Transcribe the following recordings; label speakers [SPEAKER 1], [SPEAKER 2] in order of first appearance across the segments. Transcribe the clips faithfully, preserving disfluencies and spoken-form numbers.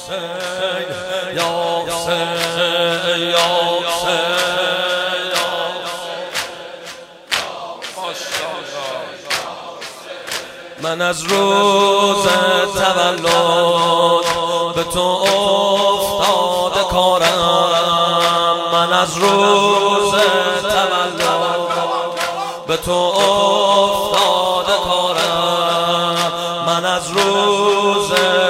[SPEAKER 1] حسین یا حسین یا حسین من از روز تولد به تو افتاده کارم من از روز تولد به تو افتاده کارم من از روز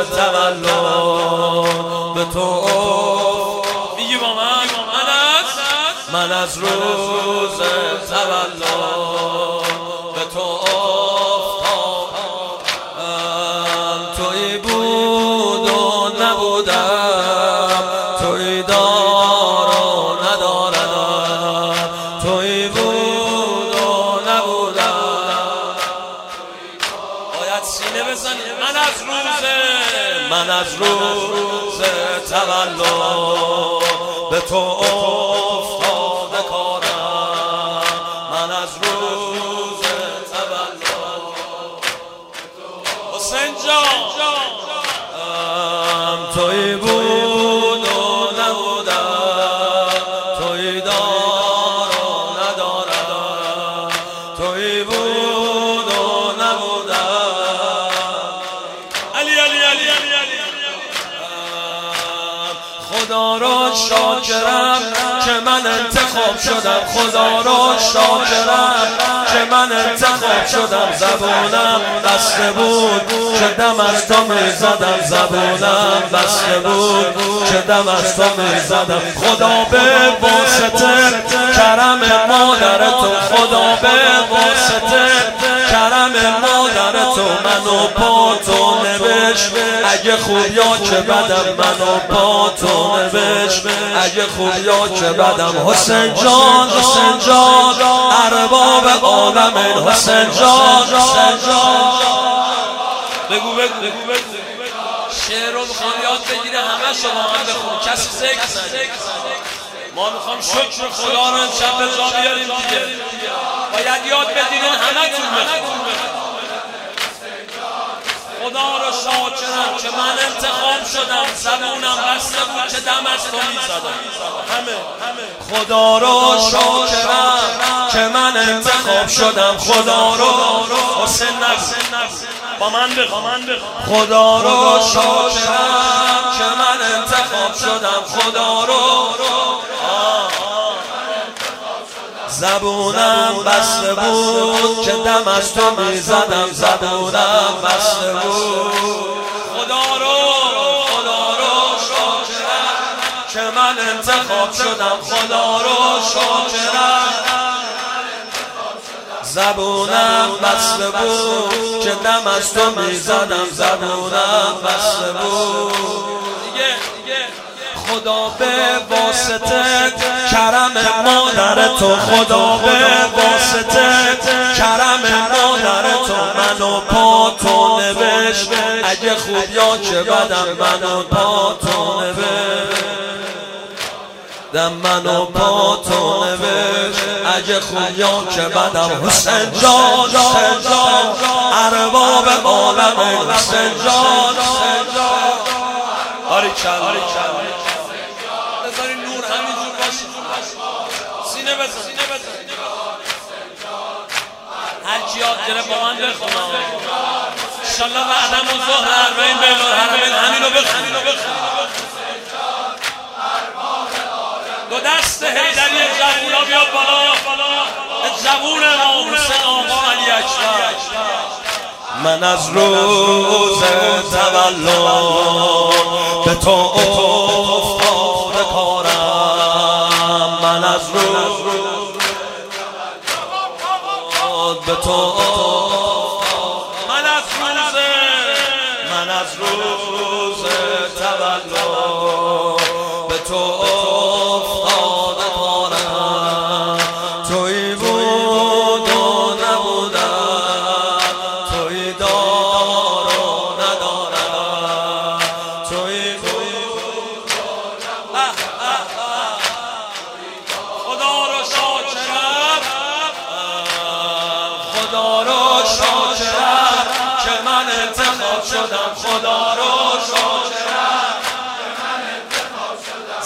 [SPEAKER 1] تولد به تو میگی با من من از روز تولد به تو افتادم تویی بود و نبودم تویی دار و ندارم تویی بود و نبودم باید سینه بزنی من از روز من از روز تولد به تو افتاده کارم من از روز تولد حسین جان تویی بود و نبودم تویی دار و ندارم تویی بود و نبودم علی علی علی علی علی خدا را شاکرم که من انتخاب شدم خدا را شاکرم که من انتخاب شدم زبونم بسته بود که دم از تو میزدم زبونم بسته بود که دم از تو میزدم خدا به واسطه کرم مادر تو خدا به واسطه کرم مادر تو منو با تو نوشت اگه خوب یا که بدم منو با تو نوشت اگه خوب یا که بدم حسین جان حسین جان ارباب عالم حسین جان حسین جان بگو بگو بگو بگو شعر رو میخوام یاد بگیره همه شما هم بخون کسی ذکر نده ما میخوام شکر خدا رو امشب به جا بیاریم دیگه باید یاد بدینین همه تون بخون خدا رو شاکرم که من انتخاب شدم زبونم بسته بود که دم از تو میزدم همه خدا رو شاکرم که من انتخاب شدم خدا رو حسین نگو با من بخوام خدا رو شاکرم که من انتخاب شدم خدا رو زبونم بسته بود که دم از تو میزدم زبونم بسته بود خدا رو خدا رو شاکرم که من انتخاب شدم خدا رو شاکرم زبونم بسته بود که دم از تو میزدم زبونم بسته بود خدا به واسطه کرم مادر تو خدا به واسطه کرم مادر تو منو پا تو نوشت اگه خوب یا که بدم منو پا تو نوشت دم منو پا تو نوشت اگه خوب یا که بدم حسین جان حسین جان ارباب عالم حسین جان حسین جان آری کل آری کل بذاری نور همینجور باشه سینه بزن سینه بزن هر کی یاد گرفت با من بخونه انشالله بعدم و ظهر اربعین بین الحرمین همینو بخون دو دست حیدری جوونا بیاد بالا جوون امام حسین آقا علی اکبر من از روز تولد به تو افتاده کارم من از روز به تو من از روز من از روز تولد به تو افتاده کارم تویی بود و نبودم تویی دار و ندارم تویی بود خدا رو شاکرم خدا رو شاکرم که من انتخاب شدم خدا رو شاکرم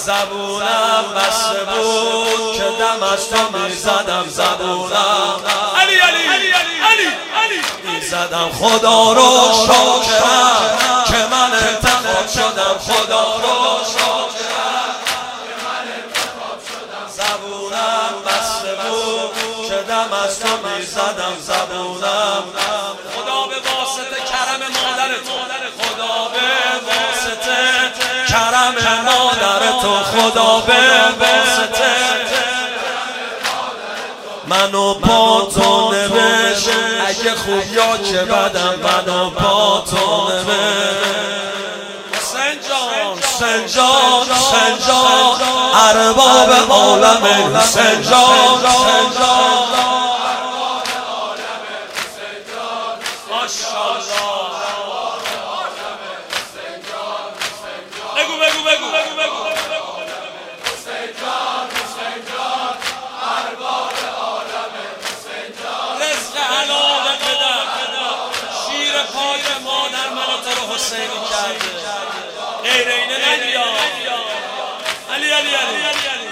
[SPEAKER 1] زبونم بسته بود که دم از تو میزدم زبونم علی علی علی علی علی میزدم خدا رو شاکرم که من انتخاب شدم خدا رو شاکرم که من انتخاب شدم زبونم بسته بود که دم از تو میزدم زبونم خدا به واسطه کرم مادر تو خدا به واسطه کرم مادر تو خدا به واسطه منو با تو نوشت اگه خوب یا که بدم منو با تو نوشت حسین جان حسین جان حسین جان ارباب عالم حسین جان حسین جان ماشاءالله بگو بگو بگو بگو بگو حسین جان حسین جان ارباب عالم حسین جان رزق حلال بدم شیر پاک مادر منو تو رو حسینی کرده غیر اینه نگیا علی علی علی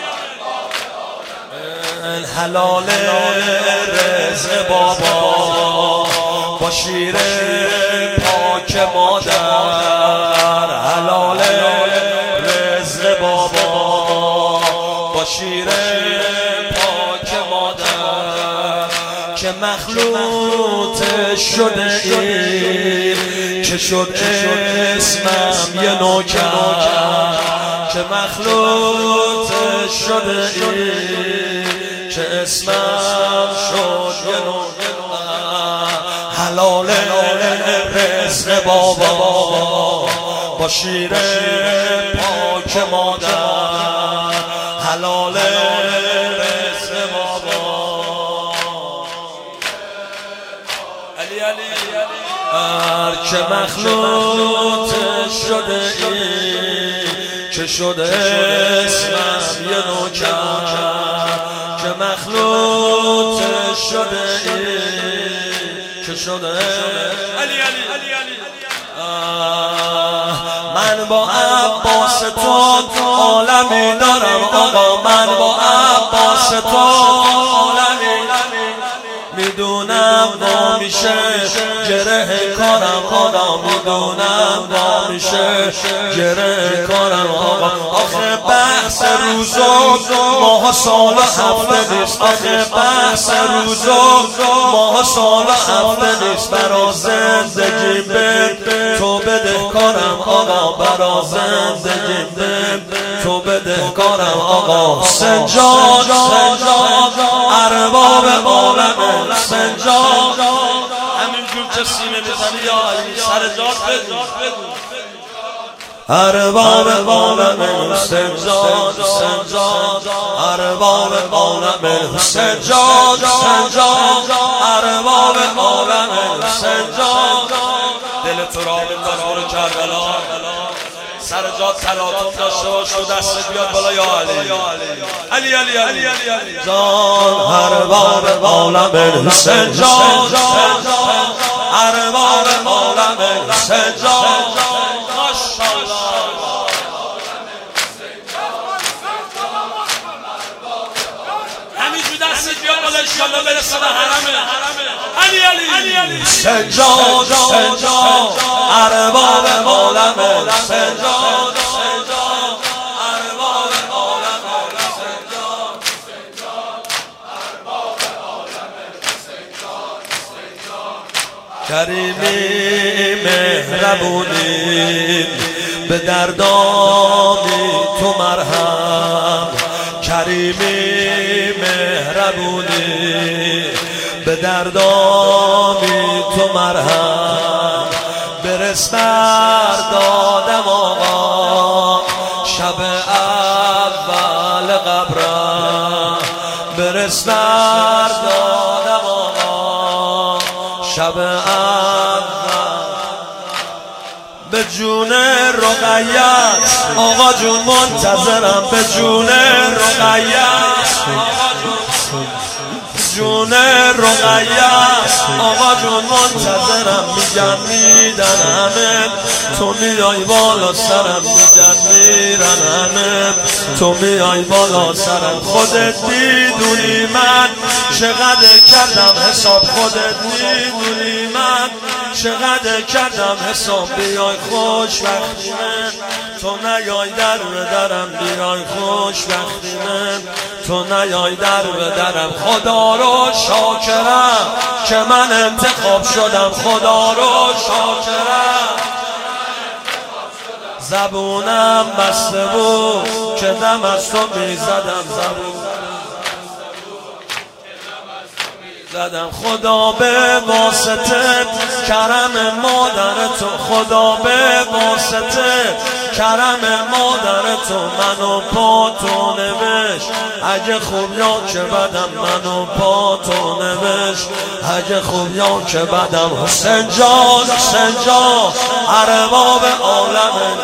[SPEAKER 1] حلال رزق بابا با شیر پاک مادر حلال رزق بابا با شیر پاک مادر که مخلوط شده ای که شد اسمم یه نوکر که مخلوط شده ای که اسمم شد یه نوکر حلال رزق بابا با شیر پاک مادر حلال رزق بابا علی علی هر که مخلوط شده ای که شده اسمم یه نوکر که مخلوط شده ای که شده علی علی علی علی من با عباس تو عالمی دارم آقا من با عباس تو عالمی میدونم با میشه گره کارم آقا میدونم با میشه گره کارم آقا آخه بحث روزو ماه سال هفته نیست آخه بحث روزو ماه سال هفته نیست برا زندگی به تو بده کارم آقا برا زندگی به تو بده کارم آقا سنجان سنجان ارباب عالم سنجان همینجور که سینه میزنی یا علی سر جات بگو ارباب عالم سنجان سنجان ارباب عالم سنجان سنجان ارباب عالم سنجان دل تو را به تزار کربلا سر جات تلاطم داشته باش تو دست بیاد بالا یا علی علی علی علی علی جان ارباب عالم سنجان ارباب عالم سنجان ماشاءالله همینجور دست بیاد بالا انشالله برسه به حرمه علی علی علی سنجان سنجان ارباب عالم سنجان سنجان ارباب عالم سنجان سنجان ارباب عالم سنجان سنجان کریمی مهربونی به دردانی تو مرهم کریمی مهربونی به دردانی تو مرهم برس بر دادم آقا شب اول قبرم برس بر دادم آقا شب اول به جون رقیت آقا جون منتظرم به جون رقیت جون رقیه آقا جون منتظرم میگن میدنمت تو میای بالا سرم میگن میرنمت تو میای بالا سرم خودت میدونی من چقدر کردم حساب خودت میدونی من چقدر کردم حساب بیای خوشبختی من تو نیای در به درم بیای خوشبختی من تو نیای در به درم خدا رو شاکرم که من انتخاب شدم خدا رو شاکرم زبونم بسته بود که دم از تو میزدم زبون زدم خدا به واسطه کرم مادر تو خدا به واسطه کرم مادر تو منو پا تو نوشت اگه خوب یا که بدم منو پا تو نوشت اگه خوب یا که بدم حسین جان حسین جان ارباب عالم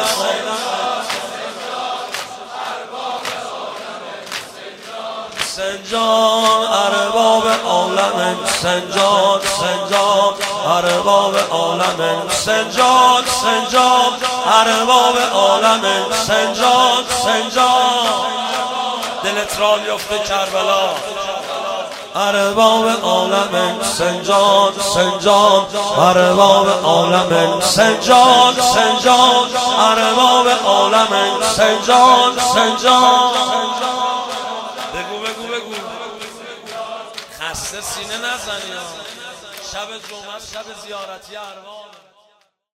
[SPEAKER 1] سنجان ارباب عالم سنجان سنجان ارباب عالم سنجان سنجان ارباب عالم سنجان سنجان دلت را بیفته کربلا ارباب عالم سنجان سنجان ارباب عالم سنجان سنجان ارباب عالم سنجان سنجان بگو بگو بگو خسته سینه نزنی شب جمعه شب زیارتی ارباب